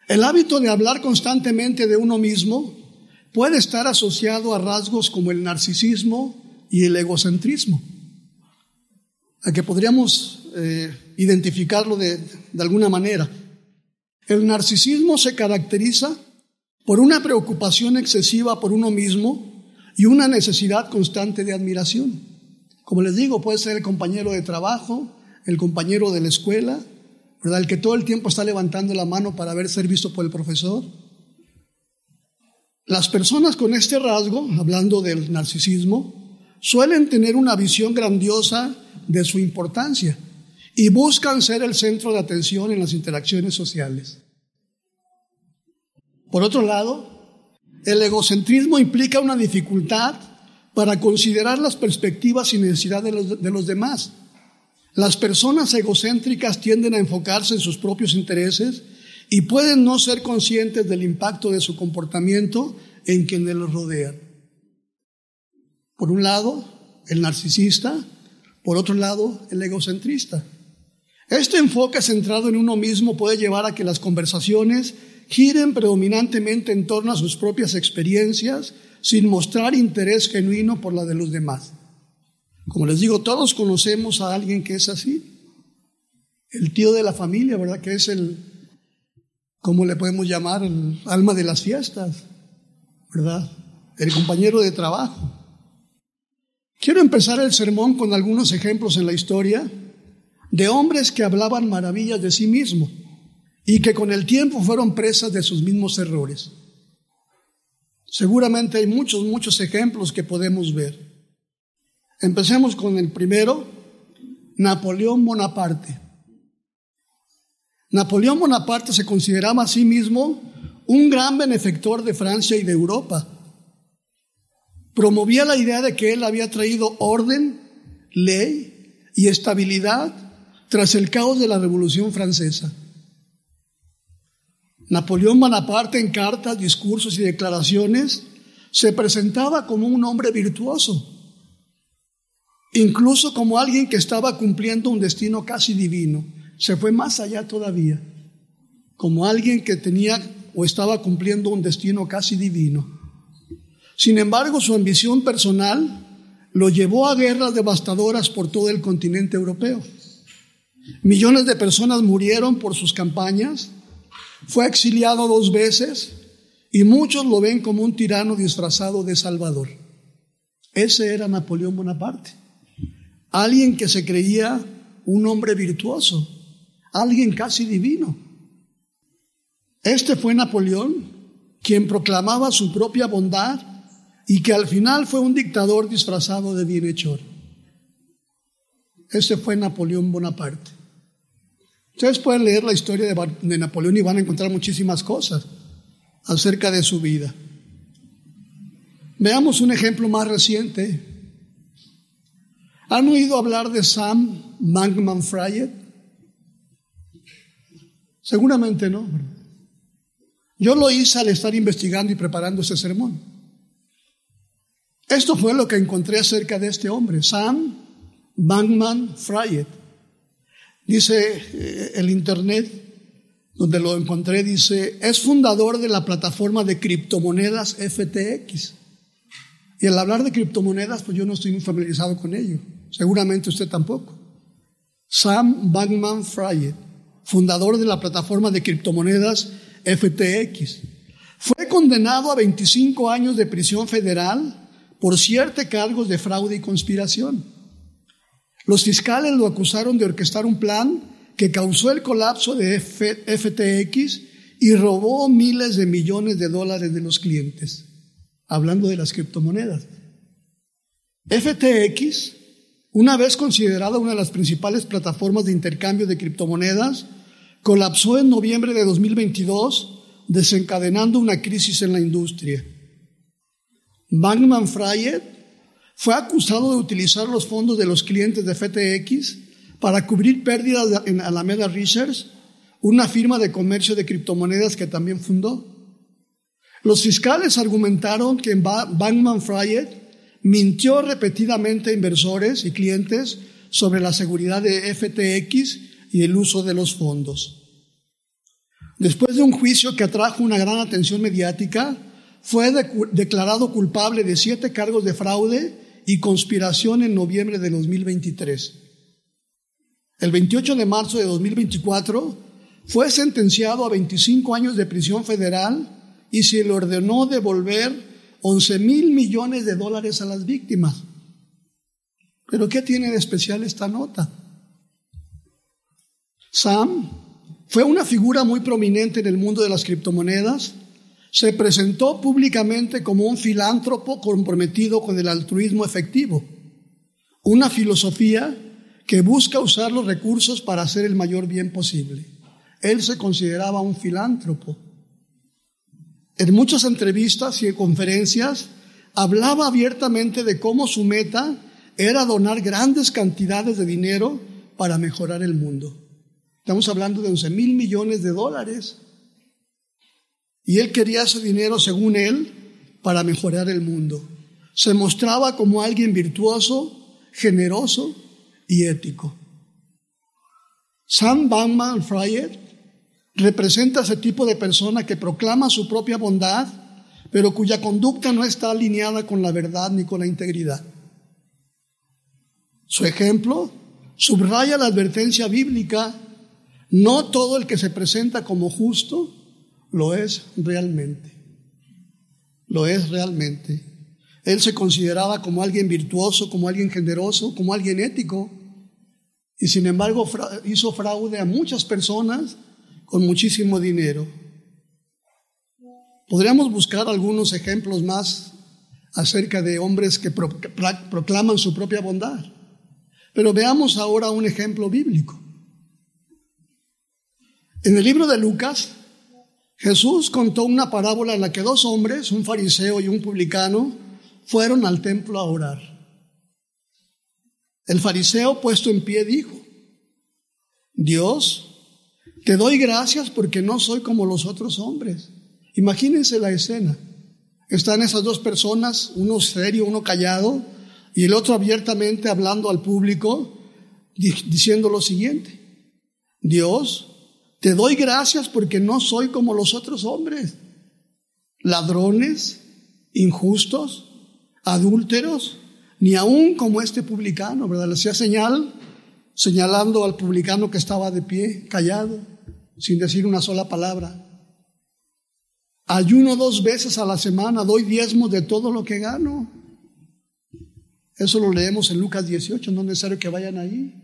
El hábito de hablar constantemente de uno mismo puede estar asociado a rasgos como el narcisismo y el egocentrismo, a que podríamos identificarlo de alguna manera. El narcisismo se caracteriza por una preocupación excesiva por uno mismo y una necesidad constante de admiración. Como les digo, puede ser el compañero de trabajo, el compañero de la escuela, ¿verdad? El que todo el tiempo está levantando la mano para ser visto por el profesor. Las personas con este rasgo, hablando del narcisismo, suelen tener una visión grandiosa de su importancia y buscan ser el centro de atención en las interacciones sociales. Por otro lado, el egocentrismo implica una dificultad para considerar las perspectivas y necesidades de los demás. Las personas egocéntricas tienden a enfocarse en sus propios intereses y pueden no ser conscientes del impacto de su comportamiento en quienes los rodean. Por un lado, el narcisista, por otro lado, el egocentrista. Este enfoque centrado en uno mismo puede llevar a que las conversaciones giren predominantemente en torno a sus propias experiencias, sin mostrar interés genuino por la de los demás. Como les digo, todos conocemos a alguien que es así. El tío de la familia, ¿verdad? Que es ¿cómo le podemos llamar? El alma de las fiestas, ¿verdad? El compañero de trabajo. Quiero empezar el sermón con algunos ejemplos en la historia de hombres que hablaban maravillas de sí mismos y que con el tiempo fueron presas de sus mismos errores. Seguramente hay muchos ejemplos que podemos ver. Empecemos con el primero, Napoleón Bonaparte. Napoleón Bonaparte se consideraba a sí mismo un gran benefactor de Francia y de Europa. Promovía la idea de que él había traído orden, ley y estabilidad tras el caos de la Revolución Francesa. Napoleón Bonaparte, en cartas, discursos y declaraciones, se presentaba como un hombre virtuoso, incluso como alguien que estaba cumpliendo un destino casi divino. Se fue más allá todavía, como alguien que tenía o estaba cumpliendo un destino casi divino. Sin embargo, su ambición personal lo llevó a guerras devastadoras por todo el continente europeo. Millones de personas murieron por sus campañas. Fue exiliado 2 veces y muchos lo ven como un tirano disfrazado de salvador. Ese era Napoleón Bonaparte, alguien que se creía un hombre virtuoso, alguien casi divino. Este fue Napoleón, quien proclamaba su propia bondad y que al final fue un dictador disfrazado de bienhechor. Ese fue Napoleón Bonaparte. Ustedes pueden leer la historia de Napoleón y van a encontrar muchísimas cosas acerca de su vida. Veamos un ejemplo más reciente. ¿Han oído hablar de Sam Bankman-Fried? Seguramente no, ¿verdad? Yo lo hice al estar investigando y preparando este sermón. Esto fue lo que encontré acerca de este hombre, Sam Bankman-Fried. Dice el internet, donde lo encontré, dice, es fundador de la plataforma de criptomonedas FTX. Y al hablar de criptomonedas, pues yo no estoy muy familiarizado con ello. Seguramente usted tampoco. Sam Bankman-Fried, fundador de la plataforma de criptomonedas FTX. Fue condenado a 25 años de prisión federal por 7 cargos de fraude y conspiración. Los fiscales lo acusaron de orquestar un plan que causó el colapso de FTX y robó miles de millones de dólares de los clientes. Hablando de las criptomonedas. FTX, una vez considerada una de las principales plataformas de intercambio de criptomonedas, colapsó en noviembre de 2022, desencadenando una crisis en la industria. Bankman-Fried fue acusado de utilizar los fondos de los clientes de FTX para cubrir pérdidas en Alameda Research, una firma de comercio de criptomonedas que también fundó. Los fiscales argumentaron que Bankman-Fried mintió repetidamente a inversores y clientes sobre la seguridad de FTX y el uso de los fondos. Después de un juicio que atrajo una gran atención mediática, fue declarado culpable de 7 cargos de fraude y conspiración en noviembre de 2023. El 28 de marzo de 2024 fue sentenciado a 25 años de prisión federal y se le ordenó devolver $11,000 millones a las víctimas. ¿Pero qué tiene de especial esta nota? Sam fue una figura muy prominente en el mundo de las criptomonedas. Se presentó públicamente como un filántropo comprometido con el altruismo efectivo, una filosofía que busca usar los recursos para hacer el mayor bien posible. Él se consideraba un filántropo. En muchas entrevistas y en conferencias hablaba abiertamente de cómo su meta era donar grandes cantidades de dinero para mejorar el mundo. Estamos hablando de $11,000 millones. Y él quería ese dinero, según él, para mejorar el mundo. Se mostraba como alguien virtuoso, generoso y ético. Sam Bankman-Fried representa ese tipo de persona que proclama su propia bondad, pero cuya conducta no está alineada con la verdad ni con la integridad. Su ejemplo subraya la advertencia bíblica: no todo el que se presenta como justo lo es realmente. Lo es realmente. Él se consideraba como alguien virtuoso, como alguien generoso, como alguien ético, y sin embargo hizo fraude a muchas personas con muchísimo dinero. Podríamos buscar algunos ejemplos más acerca de hombres que proclaman su propia bondad, pero veamos ahora un ejemplo bíblico. En el libro de Lucas, Jesús contó una parábola en la que 2 hombres, un fariseo y un publicano, fueron al templo a orar. El fariseo, puesto en pie, dijo: Dios, te doy gracias porque no soy como los otros hombres. Imagínense la escena. Están esas 2 personas, uno serio, uno callado, y el otro abiertamente hablando al público, diciendo lo siguiente: Dios, te doy gracias porque no soy como los otros hombres, ladrones, injustos, adúlteros, ni aún como este publicano, ¿verdad? Le hacía señalando al publicano que estaba de pie, callado, sin decir una sola palabra. Ayuno 2 veces a la semana, doy diezmos de todo lo que gano. Eso lo leemos en Lucas 18, no es necesario que vayan ahí.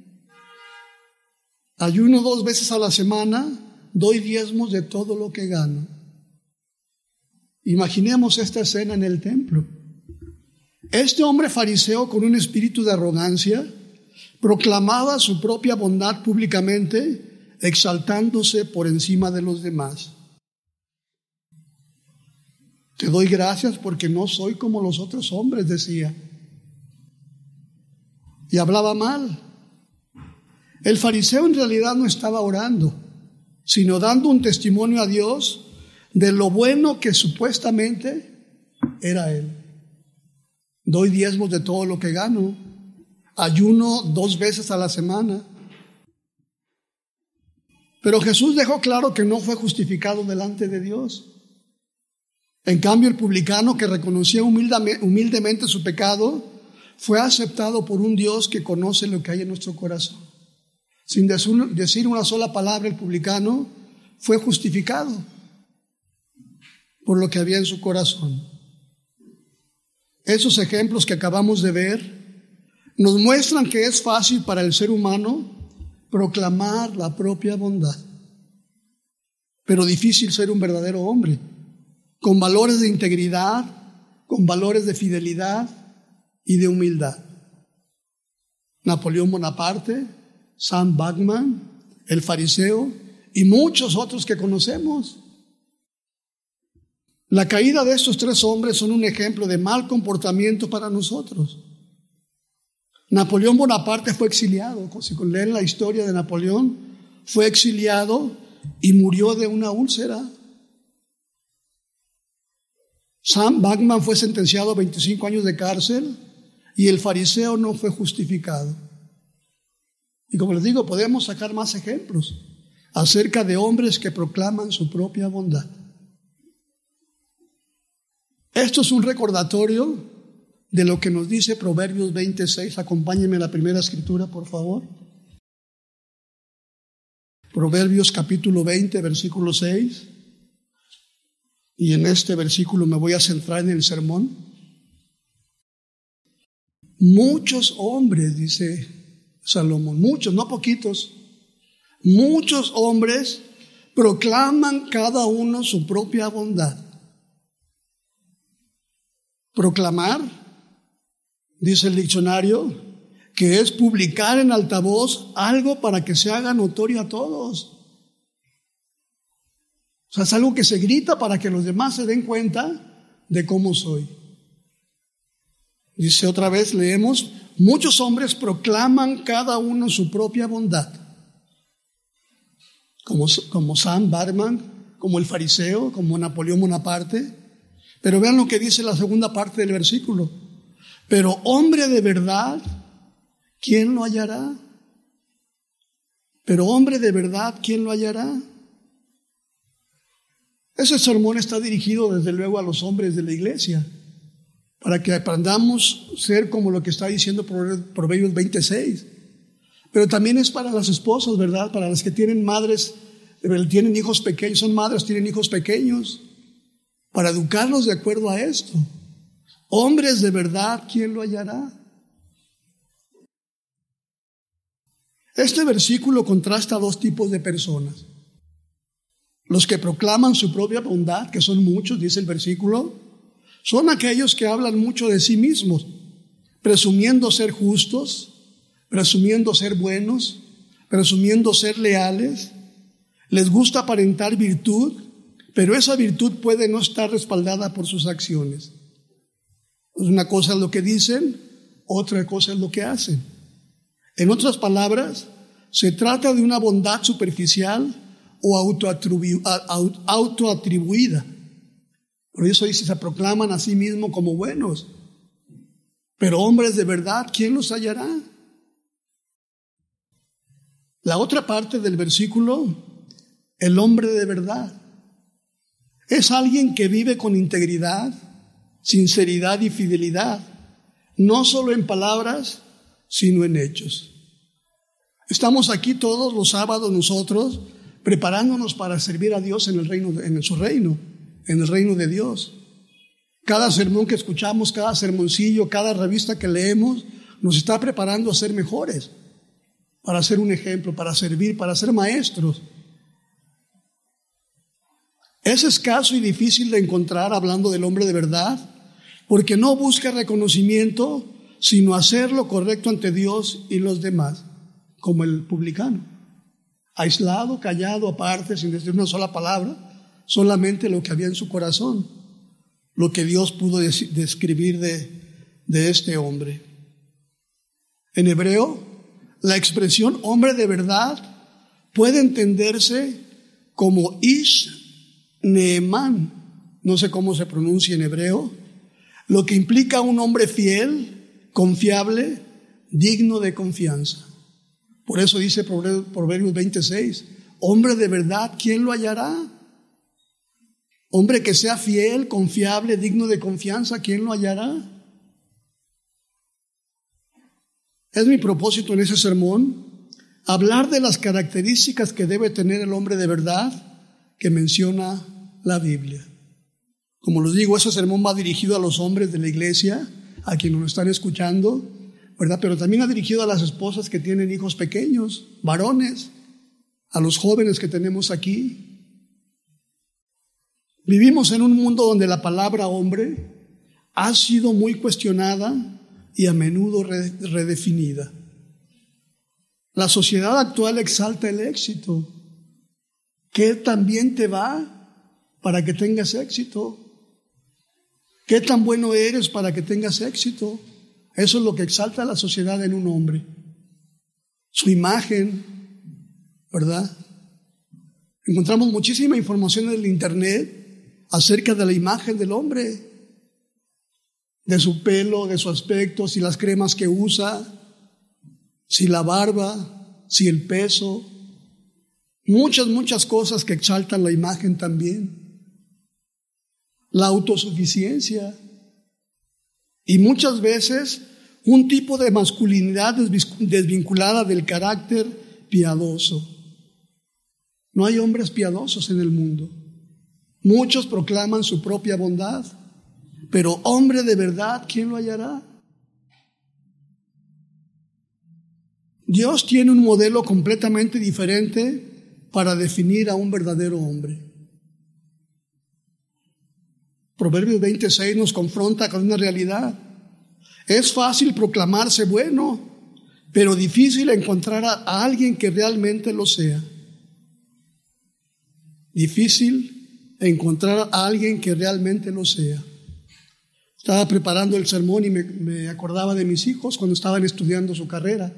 Ayuno 2 veces a la semana, doy diezmos de todo lo que gano. Imaginemos esta escena en el templo. Este hombre fariseo, con un espíritu de arrogancia, proclamaba su propia bondad públicamente, exaltándose por encima de los demás. Te doy gracias porque no soy como los otros hombres, decía. Y hablaba mal. El fariseo en realidad no estaba orando, sino dando un testimonio a Dios de lo bueno que supuestamente era él. Doy diezmos de todo lo que gano, ayuno 2 veces a la semana. Pero Jesús dejó claro que no fue justificado delante de Dios. En cambio, el publicano, que reconocía humildemente su pecado, fue aceptado por un Dios que conoce lo que hay en nuestro corazón. Sin decir una sola palabra, el publicano fue justificado por lo que había en su corazón. Esos ejemplos que acabamos de ver nos muestran que es fácil para el ser humano proclamar la propia bondad, pero difícil ser un verdadero hombre, con valores de integridad, con valores de fidelidad y de humildad. Napoleón Bonaparte, Sam Bankman, el fariseo y muchos otros que conocemos. La caída de estos 3 hombres son un ejemplo de mal comportamiento para nosotros. Napoleón Bonaparte fue exiliado. Si leen la historia de Napoleón, fue exiliado y murió de una úlcera. Sam Bankman fue sentenciado a 25 años de cárcel y el fariseo no fue justificado. Y como les digo, podemos sacar más ejemplos. acerca de hombres que proclaman su propia bondad. Esto es un recordatorio de lo que nos dice Proverbios 26. Acompáñenme a la primera escritura, por favor. Proverbios capítulo 20, versículo 6. Y en este versículo me voy a centrar en el sermón. Muchos hombres, dice Salomón, muchos, no poquitos, muchos hombres proclaman cada uno su propia bondad. Proclamar, dice el diccionario, que es publicar en altavoz algo para que se haga notorio a todos. O sea, es algo que se grita para que los demás se den cuenta de cómo soy. Dice otra vez, leemos, muchos hombres proclaman cada uno su propia bondad. Como Sam Barman, como el fariseo, como Napoleón Bonaparte. Pero vean lo que dice la segunda parte del versículo. Pero hombre de verdad, ¿quién lo hallará? Pero hombre de verdad, ¿quién lo hallará? Ese sermón está dirigido desde luego a los hombres de la iglesia, para que aprendamos a ser como lo que está diciendo Proverbios 26. Pero también es para las esposas, ¿verdad? Para las que tienen madres, tienen hijos pequeños, son madres, tienen hijos pequeños, para educarlos de acuerdo a esto. Hombres de verdad, ¿quién lo hallará? Este versículo contrasta a dos tipos de personas. Los que proclaman su propia bondad, que son muchos, dice el versículo, son aquellos que hablan mucho de sí mismos, presumiendo ser justos, presumiendo ser buenos, presumiendo ser leales. Les gusta aparentar virtud, pero esa virtud puede no estar respaldada por sus acciones. Una cosa es lo que dicen, otra cosa es lo que hacen. En otras palabras, se trata de una bondad superficial o autoatribuida. Por eso dice, se proclaman a sí mismos como buenos. Pero hombres de verdad, ¿quién los hallará? La otra parte del versículo, el hombre de verdad, es alguien que vive con integridad, sinceridad y fidelidad, no solo en palabras, sino en hechos. Estamos aquí todos los sábados nosotros preparándonos para servir a Dios en el reino, en su reino, en el reino de Dios. Cada sermón que escuchamos, cada sermoncillo, cada revista que leemos, nos está preparando a ser mejores, para ser un ejemplo, para servir, para ser maestros. Es escaso y difícil de encontrar, hablando del hombre de verdad, porque no busca reconocimiento, sino hacer lo correcto ante Dios y los demás, como el publicano. Aislado, callado, aparte, sin decir una sola palabra, solamente lo que había en su corazón, lo que Dios pudo describir de este hombre. En hebreo, la expresión hombre de verdad puede entenderse como Ish Neemán, no sé cómo se pronuncia en hebreo, lo que implica un hombre fiel, confiable, digno de confianza. Por eso dice Proverbios 26, hombre de verdad, ¿quién lo hallará? Hombre que sea fiel, confiable, digno de confianza, ¿quién lo hallará? Es mi propósito en ese sermón hablar de las características que debe tener el hombre de verdad que menciona la Biblia. Como les digo, ese sermón va dirigido a los hombres de la iglesia, a quienes nos están escuchando, ¿verdad? Pero también ha dirigido a las esposas que tienen hijos pequeños, varones, a los jóvenes que tenemos aquí. Vivimos en un mundo donde la palabra hombre ha sido muy cuestionada y a menudo redefinida. La sociedad actual exalta el éxito. ¿Qué tan bien te va para que tengas éxito? ¿Qué tan bueno eres para que tengas éxito? Eso es lo que exalta la sociedad en un hombre. Su imagen, ¿verdad? Encontramos muchísima información en el internet acerca de la imagen del hombre, de su pelo, de su aspecto, si las cremas que usa, si la barba, si el peso. Muchas cosas que exaltan la imagen también. La autosuficiencia. Y muchas veces un tipo de masculinidad desvinculada del carácter piadoso. No hay hombres piadosos en el mundo. Muchos proclaman su propia bondad, pero hombre de verdad, ¿quién lo hallará? Dios tiene un modelo completamente diferente para definir a un verdadero hombre. Proverbios 26 nos confronta con una realidad. Es fácil proclamarse bueno, pero difícil encontrar a alguien que realmente lo sea. Difícil encontrar a alguien que realmente lo sea. Estaba preparando el sermón y me acordaba de mis hijos cuando estaban estudiando su carrera,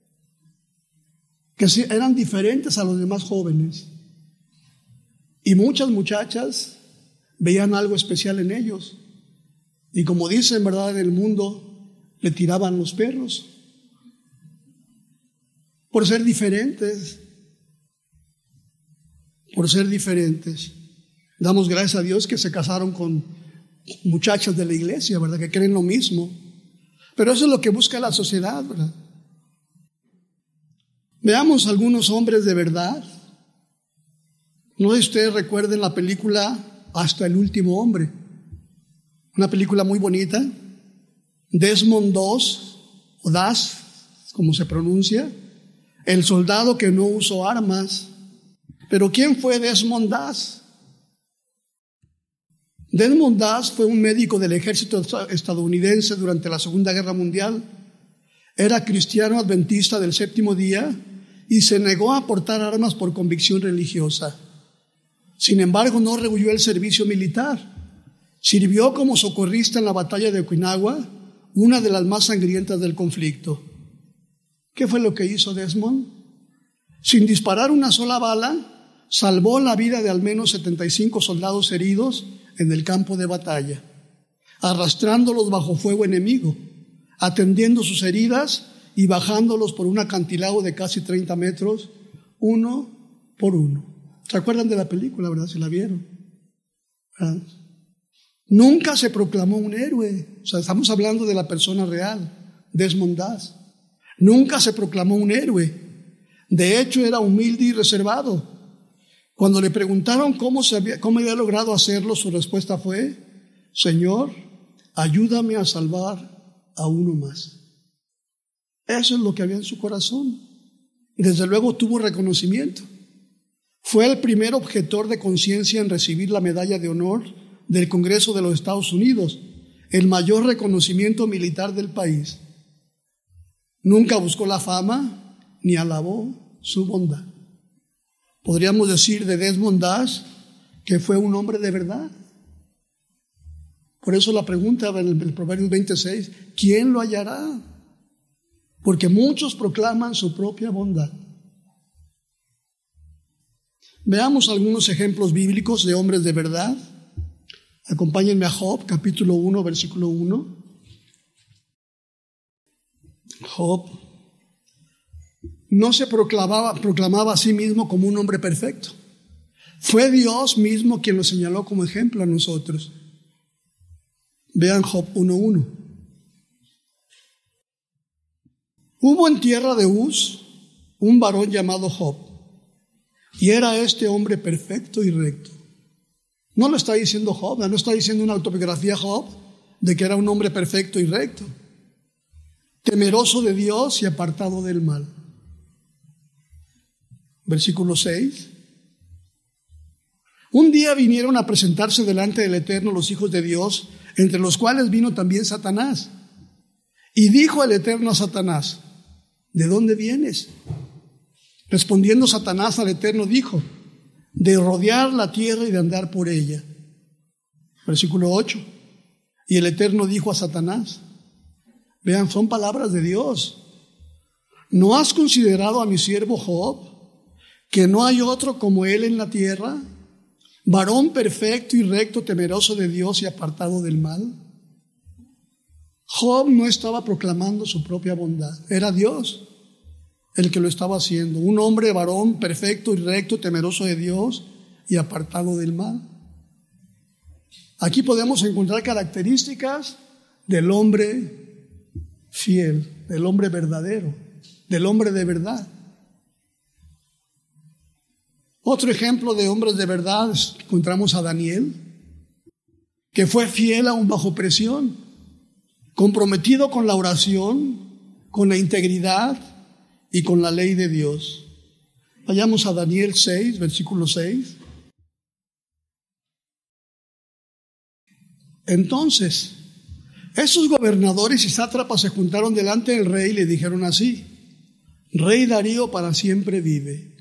que eran diferentes a los demás jóvenes. Y muchas muchachas veían algo especial en ellos. Y como dicen, ¿verdad?, en el mundo, le tiraban los perros por ser diferentes. Por ser diferentes. Damos gracias a Dios que se casaron con muchachas de la iglesia, ¿verdad?, que creen lo mismo. Pero eso es lo que busca la sociedad, ¿verdad? Veamos algunos hombres de verdad. No sé si ustedes recuerden la película Hasta el último hombre. Una película muy bonita. Desmond Doss, o Das, como se pronuncia, el soldado que no usó armas. Pero ¿quién fue Desmond Doss? Desmond Doss fue un médico del ejército estadounidense durante la Segunda Guerra Mundial. Era cristiano adventista del séptimo día y se negó a portar armas por convicción religiosa. Sin embargo, no rehuyó el servicio militar. Sirvió como socorrista en la batalla de Okinawa, una de las más sangrientas del conflicto. ¿Qué fue lo que hizo Desmond? Sin disparar una sola bala, salvó la vida de al menos 75 soldados heridos en el campo de batalla, arrastrándolos bajo fuego enemigo, atendiendo sus heridas y bajándolos por un acantilado de casi 30 metros, uno por uno. ¿Se acuerdan de la película, verdad? ¿Se la vieron? ¿Verdad? Nunca se proclamó un héroe. O sea, estamos hablando de la persona real, Desmond Doss. Nunca se proclamó un héroe. De hecho, era humilde y reservado. Cuando le preguntaron cómo había logrado hacerlo, su respuesta fue: Señor, ayúdame a salvar a uno más. Eso es lo que había en su corazón. Y desde luego tuvo reconocimiento. Fue el primer objetor de conciencia en recibir la medalla de honor del Congreso de los Estados Unidos, el mayor reconocimiento militar del país. Nunca buscó la fama ni alabó su bondad. Podríamos decir de Desmond Doss que fue un hombre de verdad. Por eso la pregunta del Proverbios 26, ¿quién lo hallará? Porque muchos proclaman su propia bondad. Veamos algunos ejemplos bíblicos de hombres de verdad. Acompáñenme a Job, capítulo 1, versículo 1. Job no se proclamaba a sí mismo como un hombre perfecto. Fue Dios mismo quien lo señaló como ejemplo a nosotros. Vean Job 1:1. Hubo en tierra de Uz un varón llamado Job, y era este hombre perfecto y recto. No lo está diciendo Job, no está diciendo una autobiografía Job de que era un hombre perfecto y recto, temeroso de Dios y apartado del mal. Versículo 6. Un día vinieron a presentarse delante del Eterno los hijos de Dios, entre los cuales vino también Satanás. Y dijo el Eterno a Satanás: ¿de dónde vienes? Respondiendo Satanás al Eterno dijo: de rodear la tierra y de andar por ella. Versículo 8. Y el Eterno dijo a Satanás, vean, son palabras de Dios: ¿no has considerado a mi siervo Job, que no hay otro como él en la tierra, varón perfecto y recto, temeroso de Dios y apartado del mal? Job no estaba proclamando su propia bondad, era Dios. el que lo estaba haciendo. Un hombre varón perfecto y recto, temeroso de Dios y apartado del mal. Aquí podemos encontrar características del hombre fiel, del hombre verdadero, del hombre de verdad. Otro ejemplo de hombres de verdad encontramos a Daniel, que fue fiel aún bajo presión, comprometido con la oración, con la integridad y con la ley de Dios. Vayamos a Daniel 6, versículo 6. Entonces, esos gobernadores y sátrapas se juntaron delante del rey y le dijeron así: Rey Darío para siempre vive.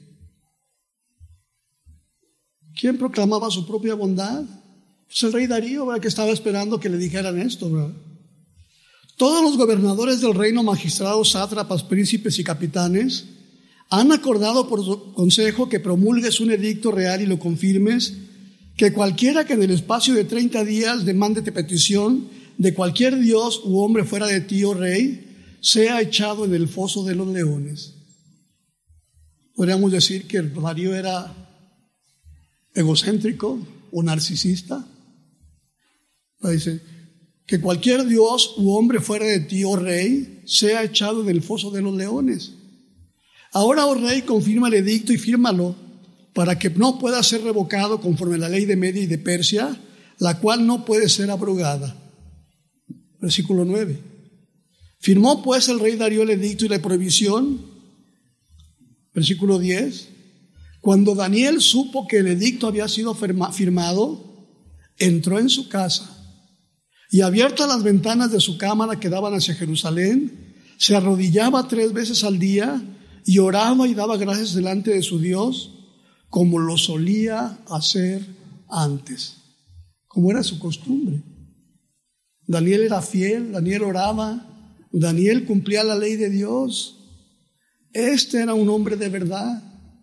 ¿Quién proclamaba su propia bondad? Pues el rey Darío, ¿verdad?, que estaba esperando que le dijeran esto, ¿verdad? Todos los gobernadores del reino, magistrados, sátrapas, príncipes y capitanes, han acordado por su consejo que promulgues un edicto real y lo confirmes, que cualquiera que en el espacio de 30 días demande de petición de cualquier dios u hombre fuera de ti, oh rey, sea echado en el foso de los leones. Podríamos decir que Darío era egocéntrico o narcisista. Dice que cualquier dios u hombre fuera de ti, oh rey, sea echado en el foso de los leones. Ahora, oh rey, confirma el edicto y fírmalo, para que no pueda ser revocado conforme a la ley de Media y de Persia, la cual no puede ser abrogada. Versículo 9. Firmó pues el rey Darío el edicto y la prohibición. Versículo 10. Cuando Daniel supo que el edicto había sido firmado, entró en su casa y, abiertas las ventanas de su cámara que daban hacia Jerusalén, se arrodillaba 3 veces al día y oraba y daba gracias delante de su Dios, como lo solía hacer antes, como era su costumbre. Daniel era fiel, Daniel oraba, Daniel cumplía la ley de Dios. Este era un hombre de verdad.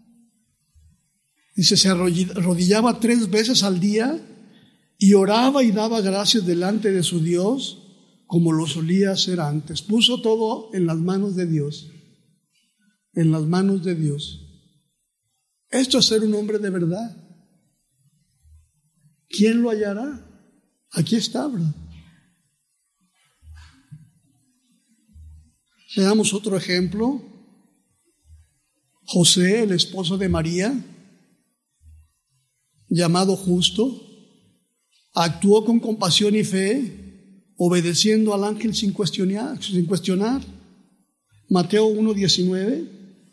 Dice, se arrodillaba 3 veces al día y oraba y daba gracias delante de su Dios, como lo solía hacer antes. Puso todo en las manos de Dios, en las manos de Dios. Esto es ser un hombre de verdad. ¿Quién lo hallará? Aquí está, ¿verdad? Veamos otro ejemplo. José, el esposo de María, llamado justo, actuó con compasión y fe, obedeciendo al ángel sin cuestionar. Mateo 1:19.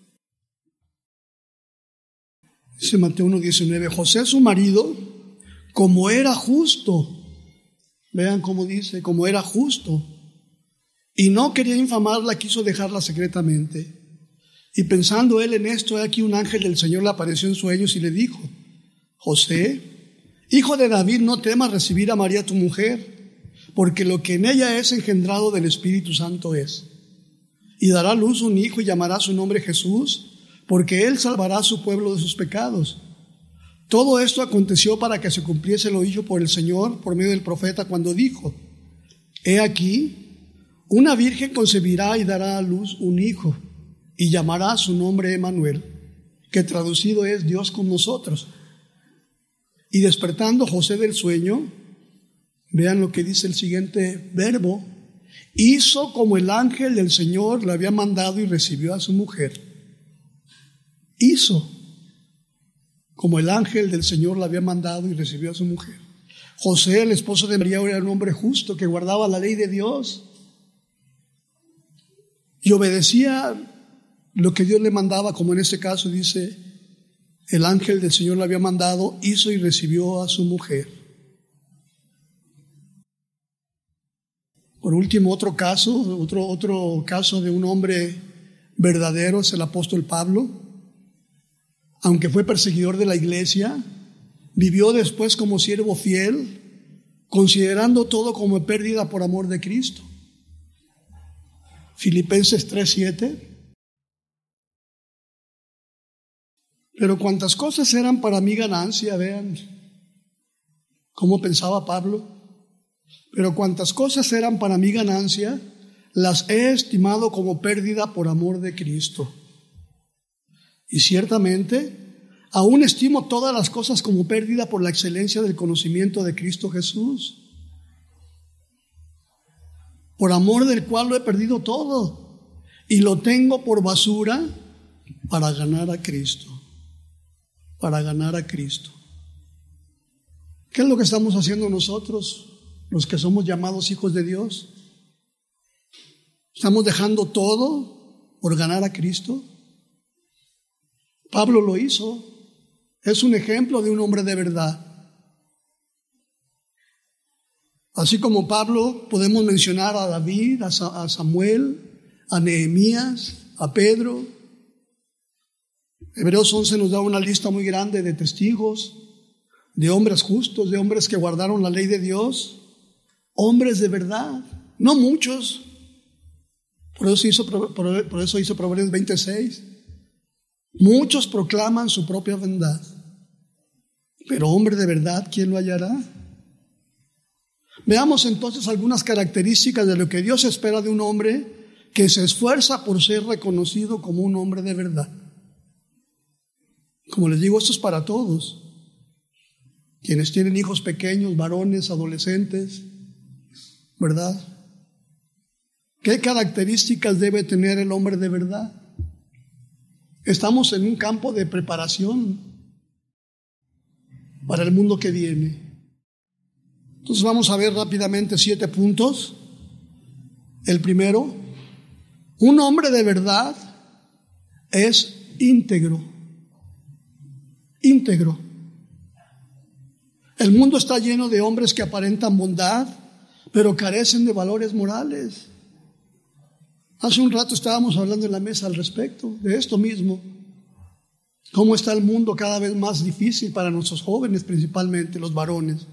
Dice Mateo 1:19, José su marido, como era justo, vean cómo dice, como era justo, y no quería infamarla, quiso dejarla secretamente. Y pensando él en esto, aquí un ángel del Señor le apareció en sueños y le dijo: José, hijo de David, no temas recibir a María tu mujer, porque lo que en ella es engendrado del Espíritu Santo es. Y dará a luz un hijo y llamará su nombre Jesús, porque él salvará a su pueblo de sus pecados. Todo esto aconteció para que se cumpliese lo dicho por el Señor por medio del profeta cuando dijo: He aquí, una virgen concebirá y dará a luz un hijo, y llamará su nombre Emmanuel, que traducido es Dios con nosotros. Y despertando José del sueño, vean lo que dice el siguiente verbo: hizo como el ángel del Señor le había mandado y recibió a su mujer. Hizo como el ángel del Señor le había mandado y recibió a su mujer. José, el esposo de María, era un hombre justo que guardaba la ley de Dios y obedecía lo que Dios le mandaba, como en este caso dice, el ángel del Señor le había mandado, hizo y recibió a su mujer. Por último, otro caso de un hombre verdadero es el apóstol Pablo. Aunque fue perseguidor de la iglesia, vivió después como siervo fiel, considerando todo como pérdida por amor de Cristo. Filipenses 3:7. Pero cuantas cosas eran para mí ganancia, vean cómo pensaba Pablo. Pero cuantas cosas eran para mí ganancia, las he estimado como pérdida por amor de Cristo. Y ciertamente, aún estimo todas las cosas como pérdida por la excelencia del conocimiento de Cristo Jesús, por amor del cual lo he perdido todo y lo tengo por basura para ganar a Cristo. Para ganar a Cristo. ¿Qué es lo que estamos haciendo nosotros, los que somos llamados hijos de Dios? ¿Estamos dejando todo por ganar a Cristo? Pablo lo hizo. Es un ejemplo de un hombre de verdad. Así como Pablo, podemos mencionar a David, a Samuel, a Nehemías, a Pedro. Hebreos 11 nos da una lista muy grande de testigos, de hombres justos, de hombres que guardaron la ley de Dios, hombres de verdad, no muchos. Por eso hizo Proverbios 26. Muchos proclaman su propia verdad, pero hombre de verdad, ¿quién lo hallará? Veamos entonces algunas características de lo que Dios espera de un hombre que se esfuerza por ser reconocido como un hombre de verdad. Como les digo, esto es para todos. Quienes tienen hijos pequeños, varones, adolescentes, ¿verdad? ¿Qué características debe tener el hombre de verdad? Estamos en un campo de preparación para el mundo que viene. Entonces vamos a ver rápidamente 7 puntos. El primero, un hombre de verdad es íntegro. Íntegro. El mundo está lleno de hombres que aparentan bondad, pero carecen de valores morales. Hace un rato estábamos hablando en la mesa al respecto de esto mismo. Cómo está el mundo cada vez más difícil para nuestros jóvenes, principalmente los varones.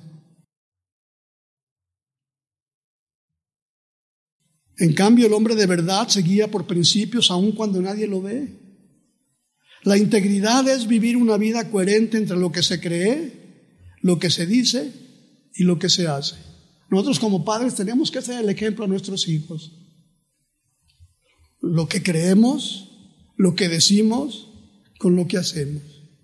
En cambio, el hombre de verdad se guía por principios aun cuando nadie lo ve. La integridad es vivir una vida coherente entre lo que se cree, lo que se dice y lo que se hace. Nosotros como padres tenemos que ser el ejemplo a nuestros hijos. Lo que creemos, lo que decimos, con lo que hacemos.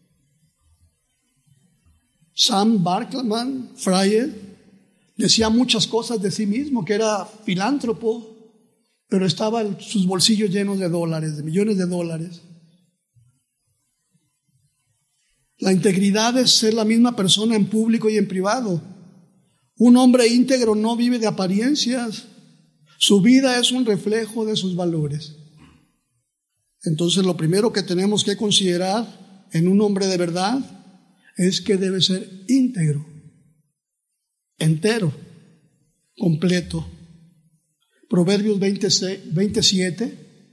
Sam Bankman Fried decía muchas cosas de sí mismo, que era filántropo, pero estaba sus bolsillos llenos de dólares, de millones de dólares. La integridad es ser la misma persona en público y en privado. Un hombre íntegro no vive de apariencias. Su vida es un reflejo de sus valores. Entonces, lo primero que tenemos que considerar en un hombre de verdad es que debe ser íntegro, entero, completo. Proverbios 27,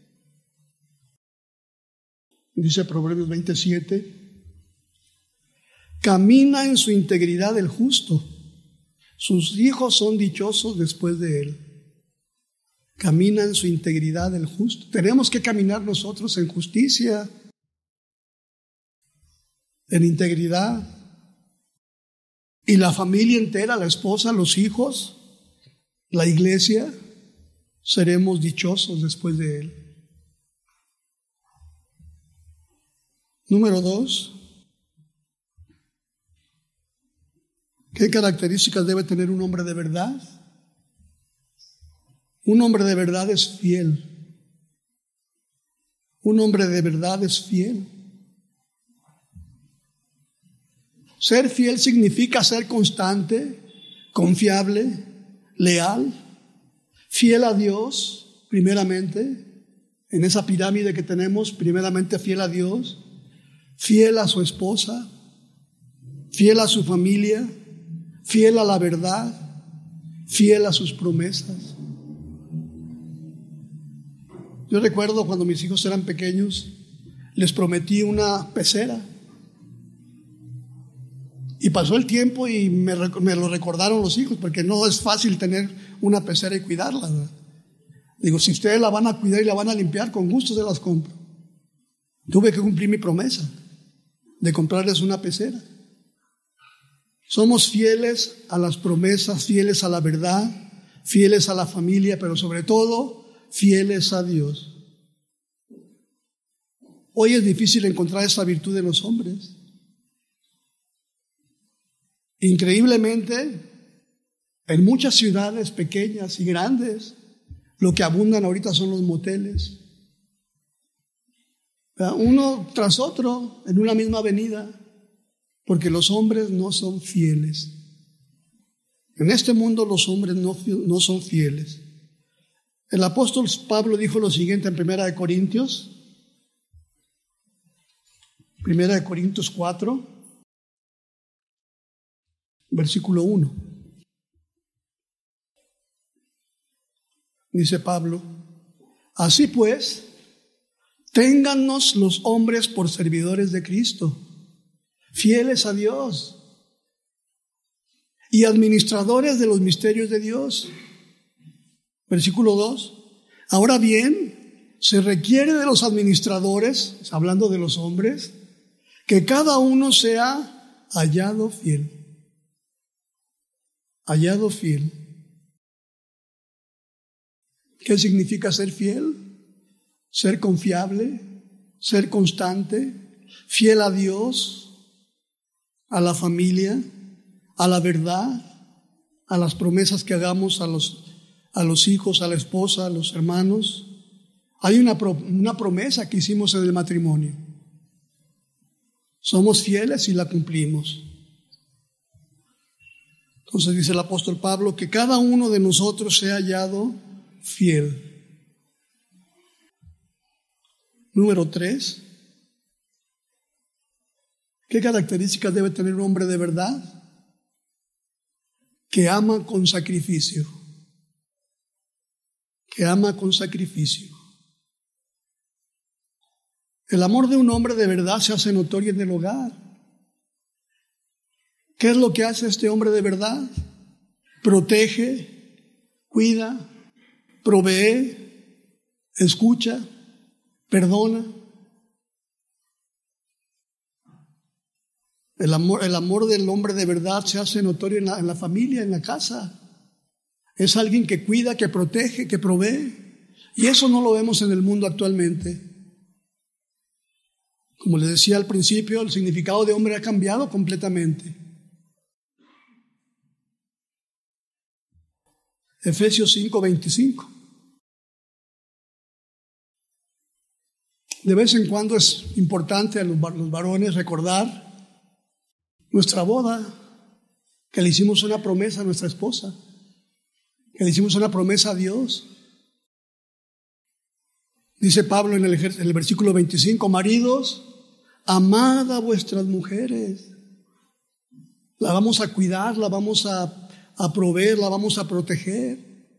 dice Proverbios 27, camina en su integridad el justo, sus hijos son dichosos después de él. Camina en su integridad el justo. Tenemos que caminar nosotros en justicia, en integridad. Y la familia entera, la esposa, los hijos, la iglesia, seremos dichosos después de él. Número 2. ¿Qué características debe tener un hombre de verdad? Un hombre de verdad es fiel. Un hombre de verdad es fiel. Ser fiel significa ser constante, confiable, leal, fiel a Dios, primeramente, en esa pirámide que tenemos, primeramente fiel a Dios, fiel a su esposa, fiel a su familia, fiel a la verdad, fiel a sus promesas. Yo recuerdo cuando mis hijos eran pequeños, les prometí una pecera. Y pasó el tiempo y me lo recordaron los hijos, porque no es fácil tener una pecera y cuidarla, ¿verdad? Digo, si ustedes la van a cuidar y la van a limpiar, con gusto se las compro. Tuve que cumplir mi promesa de comprarles una pecera. Somos fieles a las promesas, fieles a la verdad, fieles a la familia, pero sobre todo fieles a Dios. Hoy es difícil encontrar esa virtud en los hombres. Increíblemente, en muchas ciudades pequeñas y grandes, lo que abundan ahorita son los moteles. Uno tras otro, en una misma avenida, porque los hombres no son fieles. En este mundo los hombres no son fieles. El apóstol Pablo dijo lo siguiente en 1 Corintios 4, versículo 1. Dice Pablo: así pues, téngannos los hombres por servidores de Cristo, fieles a Dios y administradores de los misterios de Dios. Versículo 2. Ahora bien, se requiere de los administradores, hablando de los hombres, que cada uno sea hallado fiel. Hallado fiel. ¿Qué significa ser fiel? Ser confiable, ser constante, fiel a Dios, a la familia, a la verdad, a las promesas que hagamos a los hijos, a la esposa, a los hermanos. Hay una promesa que hicimos en el matrimonio. Somos fieles y la cumplimos. Entonces dice el apóstol Pablo que cada uno de nosotros sea hallado fiel. Número 3. ¿Qué características debe tener un hombre de verdad? Que ama con sacrificio. Que ama con sacrificio. El amor de un hombre de verdad se hace notorio en el hogar. ¿Qué es lo que hace este hombre de verdad? Protege, cuida, provee, escucha, perdona. El amor del hombre de verdad se hace notorio en la familia, en la casa. Es alguien que cuida, que protege, que provee. Y eso no lo vemos en el mundo actualmente. Como les decía al principio, el significado de hombre ha cambiado completamente. Efesios 5:25. De vez en cuando es importante a los varones recordar nuestra boda, que le hicimos una promesa a nuestra esposa, que le hicimos una promesa a Dios. Dice Pablo en el versículo 25: maridos, amad a vuestras mujeres. La vamos a cuidar, la vamos a proveer, la vamos a proteger.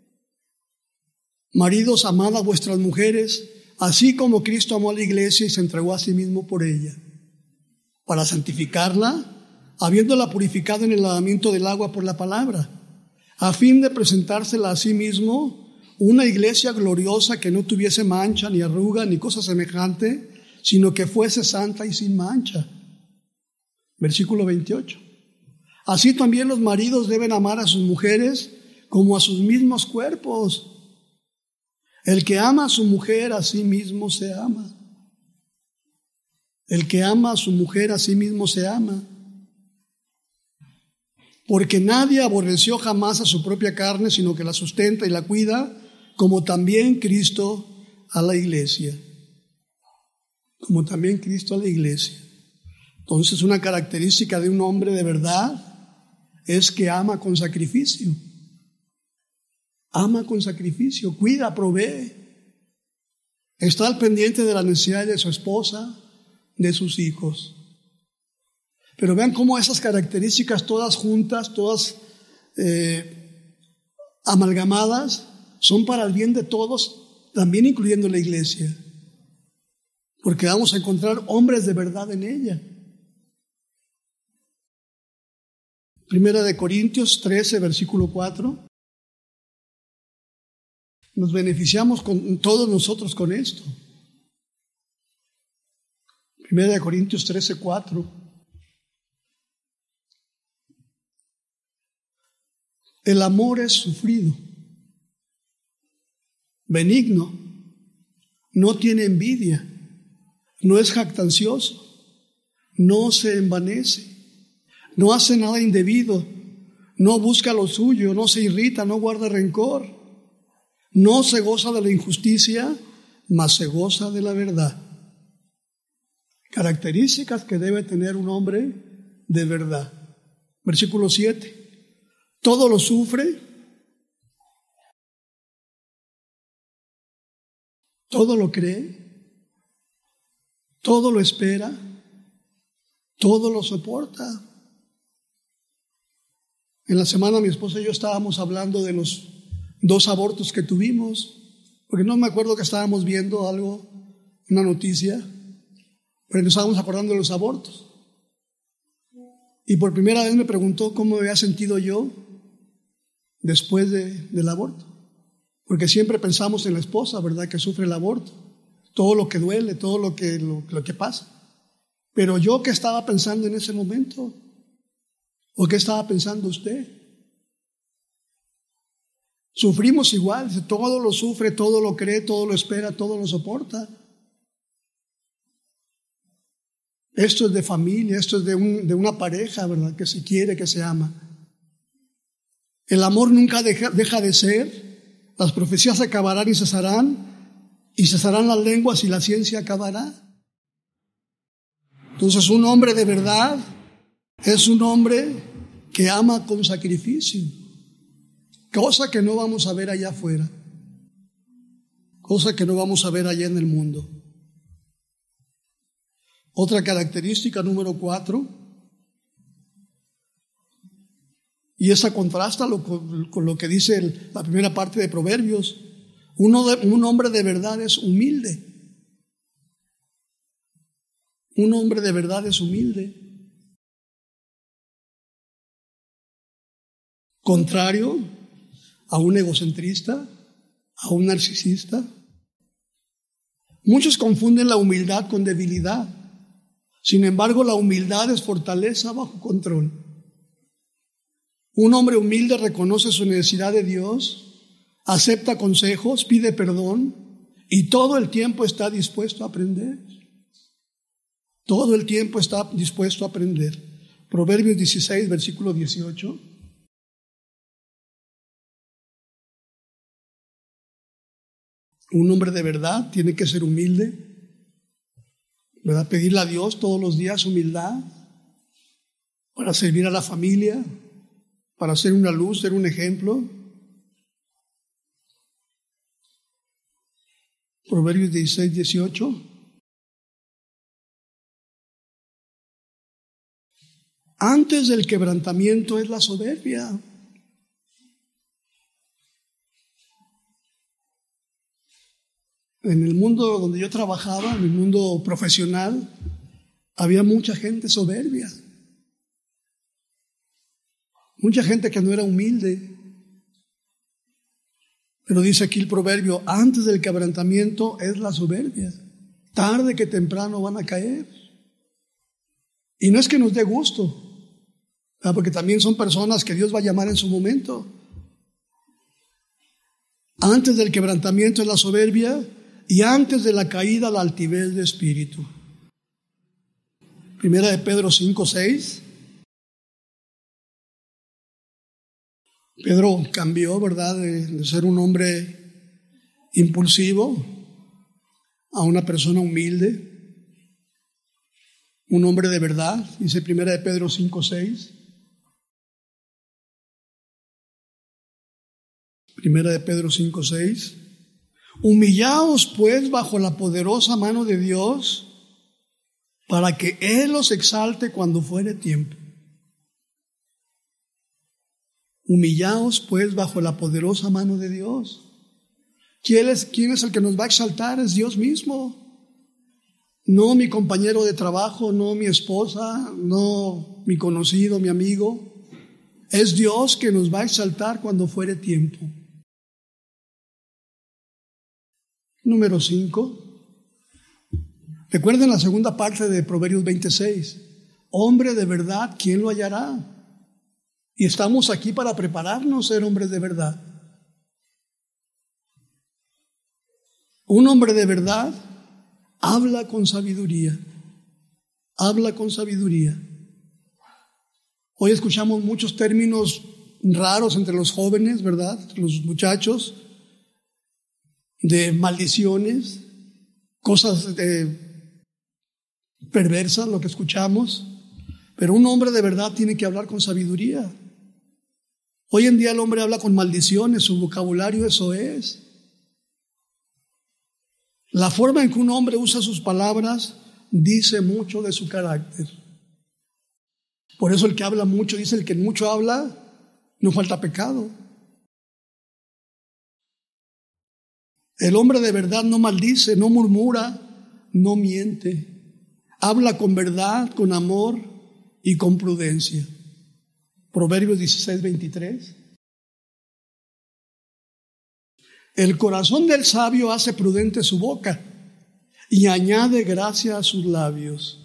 Maridos, amad a vuestras mujeres, así como Cristo amó a la iglesia y se entregó a sí mismo por ella, para santificarla, habiéndola purificado en el lavamiento del agua por la palabra, a fin de presentársela a sí mismo una iglesia gloriosa, que no tuviese mancha, ni arruga, ni cosa semejante, sino que fuese santa y sin mancha. Versículo 28. Así también los maridos deben amar a sus mujeres como a sus mismos cuerpos. El que ama a su mujer, a sí mismo se ama. El que ama a su mujer, a sí mismo se ama. Porque nadie aborreció jamás a su propia carne, sino que la sustenta y la cuida, como también Cristo a la iglesia. Como también Cristo a la iglesia. Entonces, una característica de un hombre de verdad es que ama con sacrificio. Ama con sacrificio, cuida, provee. Está al pendiente de las necesidades de su esposa, de sus hijos. Pero vean cómo esas características todas juntas, todas amalgamadas, son para el bien de todos, también incluyendo la iglesia. Porque vamos a encontrar hombres de verdad en ella. Primera de Corintios 13, versículo 4. Nos beneficiamos todos nosotros con esto. Primera de Corintios 13, 4. El amor es sufrido, benigno, no tiene envidia, no es jactancioso, no se envanece, no hace nada indebido, no busca lo suyo, no se irrita, no guarda rencor, no se goza de la injusticia, mas se goza de la verdad. Características que debe tener un hombre de verdad. Versículo 7. Todo lo sufre, todo lo cree, todo lo espera, todo lo soporta. En la semana mi esposa y yo estábamos hablando de los 2 abortos que tuvimos, porque no me acuerdo que estábamos viendo algo, una noticia, pero nos estábamos acordando de los abortos. Y por primera vez me preguntó cómo me había sentido yo después del aborto. Porque siempre pensamos en la esposa, ¿verdad?, que sufre el aborto. Todo lo que duele, todo lo que pasa. Pero yo, ¿qué estaba pensando en ese momento? ¿O qué estaba pensando usted? Sufrimos igual, todo lo sufre, todo lo cree, todo lo espera, todo lo soporta. Esto es de familia, esto es de una pareja, ¿verdad?, que se quiere, que se ama. El amor nunca deja de ser, las profecías acabarán y cesarán las lenguas y la ciencia acabará. Entonces, un hombre de verdad es un hombre que ama con sacrificio, cosa que no vamos a ver allá afuera, cosa que no vamos a ver allá en el mundo. Otra característica, número 4, y esa contrasta con lo que dice la primera parte de Proverbios. Un hombre de verdad es humilde. Un hombre de verdad es humilde. Contrario a un egocentrista, a un narcisista. Muchos confunden la humildad con debilidad. Sin embargo, la humildad es fortaleza bajo control. Un hombre humilde reconoce su necesidad de Dios, acepta consejos, pide perdón y todo el tiempo está dispuesto a aprender. Todo el tiempo está dispuesto a aprender. Proverbios 16, versículo 18. Un hombre de verdad tiene que ser humilde, ¿verdad? Pedirle a Dios todos los días humildad para servir a la familia, para ser una luz, ser un ejemplo. Proverbios 16, 18. Antes del quebrantamiento es la soberbia. En el mundo donde yo trabajaba, en el mundo profesional, había mucha gente soberbia. Mucha gente que no era humilde. Pero dice aquí el proverbio, antes del quebrantamiento es la soberbia. Tarde que temprano van a caer. Y no es que nos dé gusto, porque también son personas que Dios va a llamar en su momento. Antes del quebrantamiento es la soberbia y antes de la caída la altivez de espíritu. Primera de Pedro 5, 6. Pedro cambió, ¿verdad?, de ser un hombre impulsivo a una persona humilde, un hombre de verdad, dice Primera de Pedro 5, 6. Primera de Pedro 5, 6. Humillaos pues bajo la poderosa mano de Dios, para que Él los exalte cuando fuere tiempo. Humillaos pues bajo la poderosa mano de Dios. ¿Quién es el que nos va a exaltar? Es Dios mismo. No mi compañero de trabajo, no mi esposa, no mi conocido, mi amigo. Es Dios que nos va a exaltar cuando fuere tiempo. Número 5. Recuerden la segunda parte de Proverbios 26. Hombre de verdad, ¿quién lo hallará? Y estamos aquí para prepararnos a ser hombres de verdad. Un hombre de verdad Habla con sabiduría. Habla con sabiduría. Hoy escuchamos muchos términos raros entre los jóvenes, ¿verdad? Entre los muchachos, de maldiciones, cosas perversas, lo que escuchamos. Pero un hombre de verdad tiene que hablar con sabiduría. Hoy en día el hombre habla con maldiciones, su vocabulario eso es. La forma en que un hombre usa sus palabras dice mucho de su carácter. Por eso el que habla mucho, dice el que mucho habla, no falta pecado. El hombre de verdad no maldice, no murmura, no miente. Habla con verdad, con amor y con prudencia. Proverbios 16:23. El corazón del sabio hace prudente su boca y añade gracia a sus labios.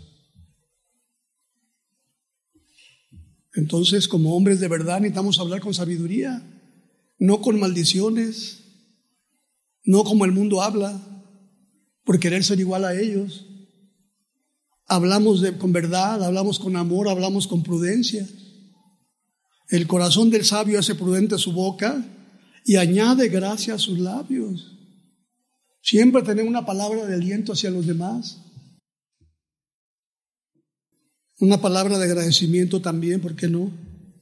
Entonces, como hombres de verdad, necesitamos hablar con sabiduría, no con maldiciones, no como el mundo habla, por querer ser igual a ellos. Hablamos con verdad, hablamos con amor, hablamos con prudencia. El corazón del sabio hace prudente su boca y añade gracia a sus labios. Siempre tener una palabra de aliento hacia los demás. Una palabra de agradecimiento también, ¿por qué no?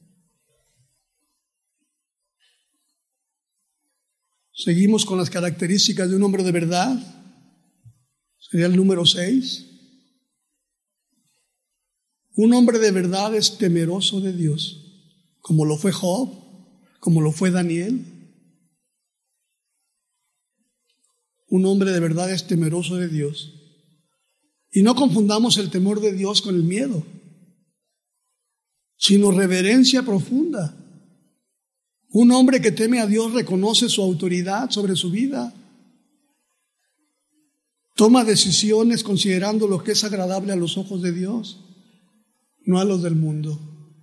Seguimos con las características de un hombre de verdad. Sería el número 6. Un hombre de verdad es temeroso de Dios, como lo fue Job, como lo fue Daniel. Un hombre de verdad es temeroso de Dios. Y no confundamos el temor de Dios con el miedo, sino reverencia profunda. Un hombre que teme a Dios reconoce su autoridad sobre su vida. Toma decisiones considerando lo que es agradable a los ojos de Dios, no a los del mundo.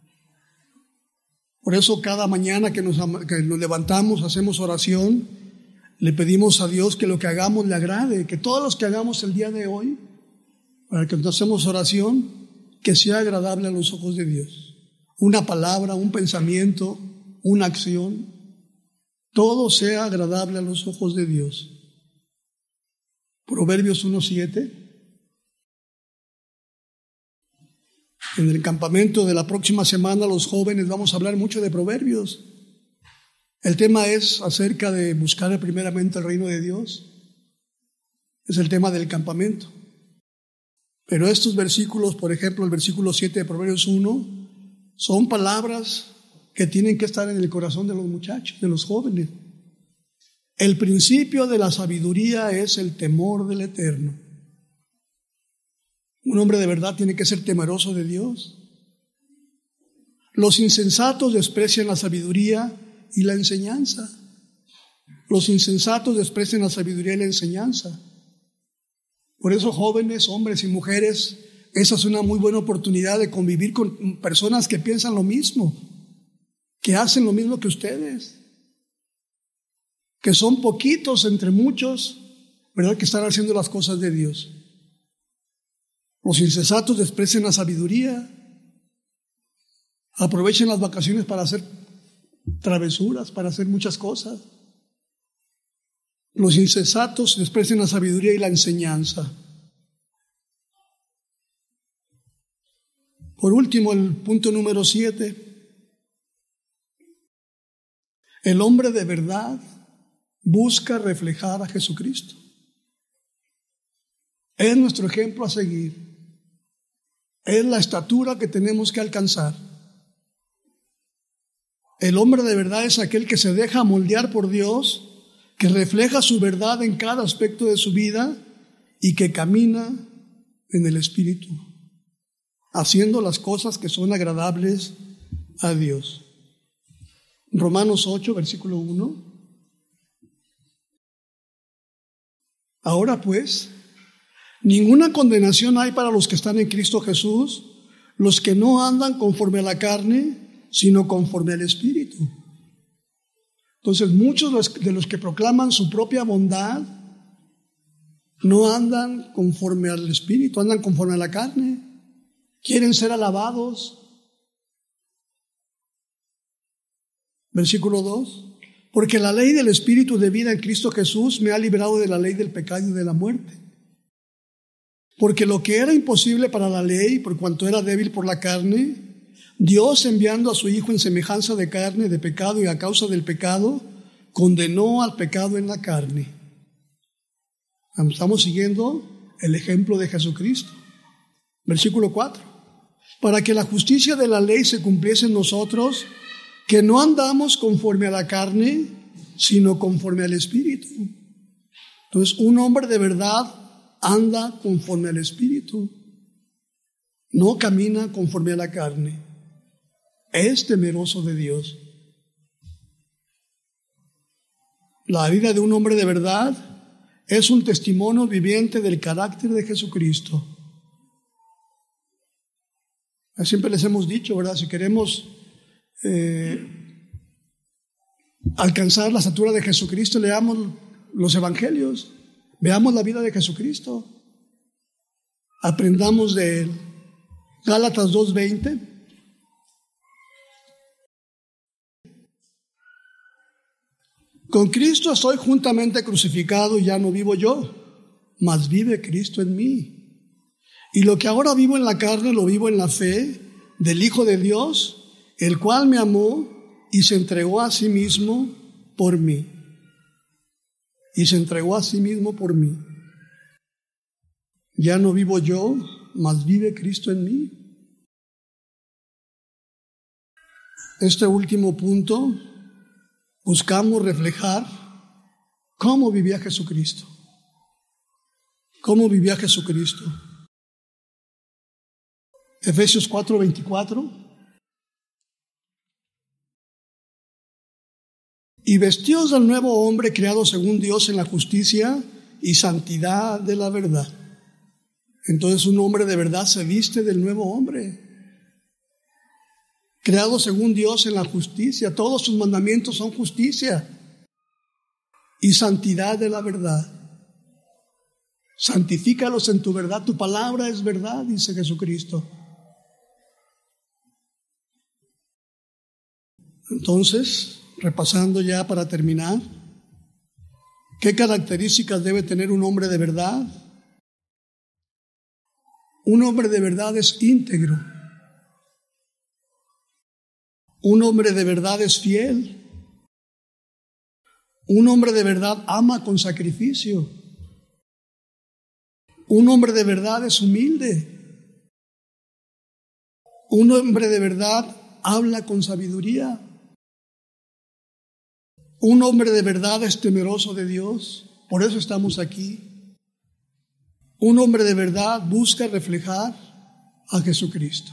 Por eso cada mañana que nos levantamos, hacemos oración, le pedimos a Dios que lo que hagamos le agrade, que todos los que hagamos el día de hoy, para que nos hacemos oración, que sea agradable a los ojos de Dios. Una palabra, un pensamiento, una acción, todo sea agradable a los ojos de Dios. Proverbios 1:7. En el campamento de la próxima semana los jóvenes vamos a hablar mucho de proverbios. El tema es acerca de buscar primeramente el reino de Dios. Es el tema del campamento. Pero estos versículos, por ejemplo, el versículo 7 de Proverbios 1, son palabras que tienen que estar en el corazón de los muchachos, de los jóvenes. El principio de la sabiduría es el temor del Eterno. Un hombre de verdad tiene que ser temeroso de Dios. Los insensatos desprecian la sabiduría y la enseñanza. Los insensatos desprecian la sabiduría y la enseñanza. Por eso, jóvenes, hombres y mujeres, esa es una muy buena oportunidad de convivir con personas que piensan lo mismo, que hacen lo mismo que ustedes, que son poquitos entre muchos, ¿verdad?, que están haciendo las cosas de Dios. Los insensatos desprecian la sabiduría, aprovechen las vacaciones para hacer travesuras, para hacer muchas cosas. Los insensatos desprecian la sabiduría y la enseñanza. Por último, el punto número 7. El hombre de verdad busca reflejar a Jesucristo. Es nuestro ejemplo a seguir. Es la estatura que tenemos que alcanzar. El hombre de verdad es aquel que se deja moldear por Dios, que refleja su verdad en cada aspecto de su vida y que camina en el Espíritu, haciendo las cosas que son agradables a Dios. Romanos 8, versículo 1. Ahora pues, ninguna condenación hay para los que están en Cristo Jesús, los que no andan conforme a la carne, sino conforme al Espíritu. Entonces, muchos de los que proclaman su propia bondad, no andan conforme al Espíritu, andan conforme a la carne. Quieren ser alabados. Versículo 2. Porque la ley del Espíritu de vida en Cristo Jesús me ha librado de la ley del pecado y de la muerte. Porque lo que era imposible para la ley, por cuanto era débil por la carne, Dios, enviando a su Hijo en semejanza de carne, de pecado y a causa del pecado, condenó al pecado en la carne. Estamos siguiendo el ejemplo de Jesucristo. Versículo 4. Para que la justicia de la ley se cumpliese en nosotros, que no andamos conforme a la carne, sino conforme al Espíritu. Entonces, un hombre de verdad anda conforme al Espíritu, no camina conforme a la carne, es temeroso de Dios. La vida de un hombre de verdad es un testimonio viviente del carácter de Jesucristo. Siempre les hemos dicho, ¿verdad? Si queremos alcanzar la estatura de Jesucristo, leamos los evangelios, veamos la vida de Jesucristo, aprendamos de él. Gálatas 2:20. Con Cristo estoy juntamente crucificado y ya no vivo yo, mas vive Cristo en mí. Y lo que ahora vivo en la carne lo vivo en la fe del Hijo de Dios, el cual me amó y se entregó a sí mismo por mí. Y se entregó a sí mismo por mí. Ya no vivo yo, mas vive Cristo en mí. Este último punto, buscamos reflejar cómo vivía Jesucristo. ¿Cómo vivía Jesucristo? Efesios 4:24. Y vestidos del nuevo hombre creado según Dios en la justicia y santidad de la verdad. Entonces un hombre de verdad se viste del nuevo hombre. Creado según Dios en la justicia. Todos sus mandamientos son justicia y santidad de la verdad. Santifícalos en tu verdad. Tu palabra es verdad, dice Jesucristo. Entonces, repasando ya para terminar, ¿qué características debe tener un hombre de verdad? Un hombre de verdad es íntegro. Un hombre de verdad es fiel. Un hombre de verdad ama con sacrificio. Un hombre de verdad es humilde. Un hombre de verdad habla con sabiduría. Un hombre de verdad es temeroso de Dios, por eso estamos aquí. Un hombre de verdad busca reflejar a Jesucristo.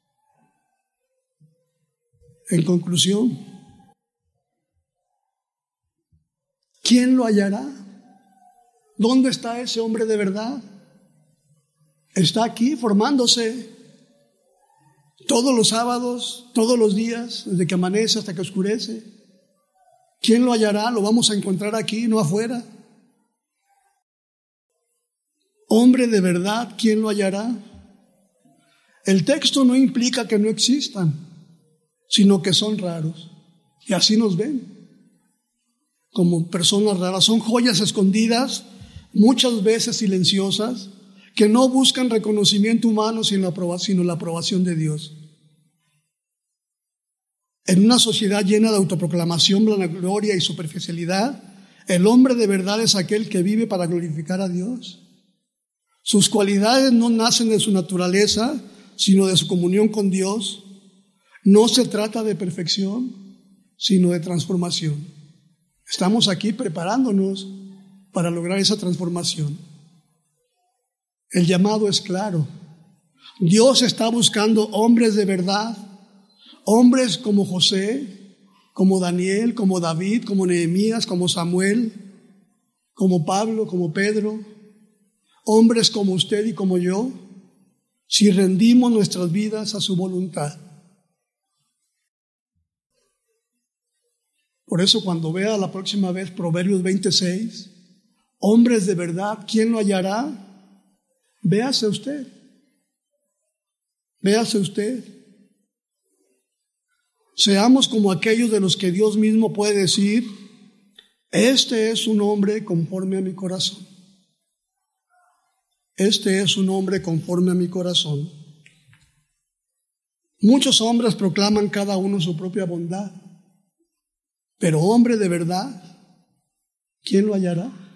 En conclusión, ¿quién lo hallará? ¿Dónde está ese hombre de verdad? Está aquí formándose todos los sábados, todos los días, desde que amanece hasta que oscurece. ¿Quién lo hallará? Lo vamos a encontrar aquí, no afuera. Hombre de verdad, ¿quién lo hallará? El texto no implica que no existan, sino que son raros. Y así nos ven, como personas raras. Son joyas escondidas, muchas veces silenciosas, que no buscan reconocimiento humano, sino la aprobación de Dios. En una sociedad llena de autoproclamación, vanagloria y superficialidad, el hombre de verdad es aquel que vive para glorificar a Dios. Sus cualidades no nacen de su naturaleza, sino de su comunión con Dios. No se trata de perfección, sino de transformación. Estamos aquí preparándonos para lograr esa transformación. El llamado es claro. Dios está buscando hombres de verdad, hombres como José, como Daniel, como David, como Nehemías, como Samuel, como Pablo, como Pedro, hombres como usted y como yo, si rendimos nuestras vidas a su voluntad. Por eso cuando vea la próxima vez Proverbios 26, hombres de verdad, ¿quién lo hallará? Véase usted. Véase usted. Seamos como aquellos de los que Dios mismo puede decir: este es un hombre conforme a mi corazón. Este es un hombre conforme a mi corazón. Muchos hombres proclaman cada uno su propia bondad, pero hombre de verdad, ¿quién lo hallará?